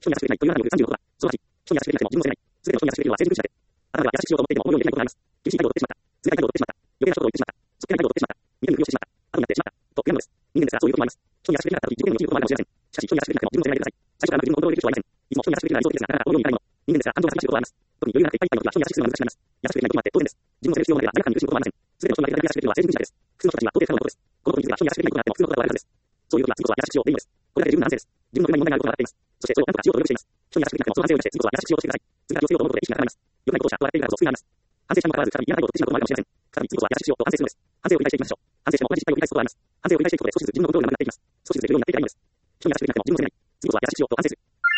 人に優しくできないという中による36は、すなわち、人に優しくできなくても自分を責めない。すべての人に優しくできるのは成熟主義者です。あなたが優しくしようと思っていても思うようにできないことがあります。厳しい態度を取ってしまった。冷たい態度を取ってしまった。余計なことを言ってしまった。そっけない態度を取ってしまった。見て見ぬふりをしてしまった。後になってしまった。と悔やむのです。人間ですからそういうこともあります。人に優しくできなかった時、自己への落ちることもあるかもしれません。しかし、人に優しくできなくても自分を責めないでください。最初からうまく自分をコントロールできる人はいません。いつも人に優しくできるのは理想的ですが、なかなかこのようにいかないもの。人間ですから感情が激しいことはあります。特に余裕がなくていっぱいいっぱいの時は人に優しくするのは難しくなります。優しくできない時もあって当然です。自分を責める必要があれば誰かに許すこともありません。すべての人に優しくできるのは成熟主義者です。普通の人たちは到底不可能なことです。このことについては人に優しくできないことがあっても普通のことだと言われるはずです。そういう時は次こそは優しくしようというのです。これだけで十分な安静です。自分の車に問題があることが分かっています。そしてそれを何とかしようと努力しています。人に優しくできなくてもその反省を生かして次こそは優しくしようとしてください。次から気をつけようと思うことで意識が高まります。良くないことをしたと笑っているからこそ救いがあります。反省したにもかかわらず再び嫌な態度を取ってしまうこともあるかもしれません。再び次こそは優しくしようと反省するのです。反省を繰り返していきましょう。反省しても同じ失敗を繰り返すことがあります。反省を繰り返していくことで少しずつ自分のコントロールがなくなっていきます。少しずつできるようになっていけばいいのです。人に優しくできなくても自分を責めない。次こそは優しくしようと反省する。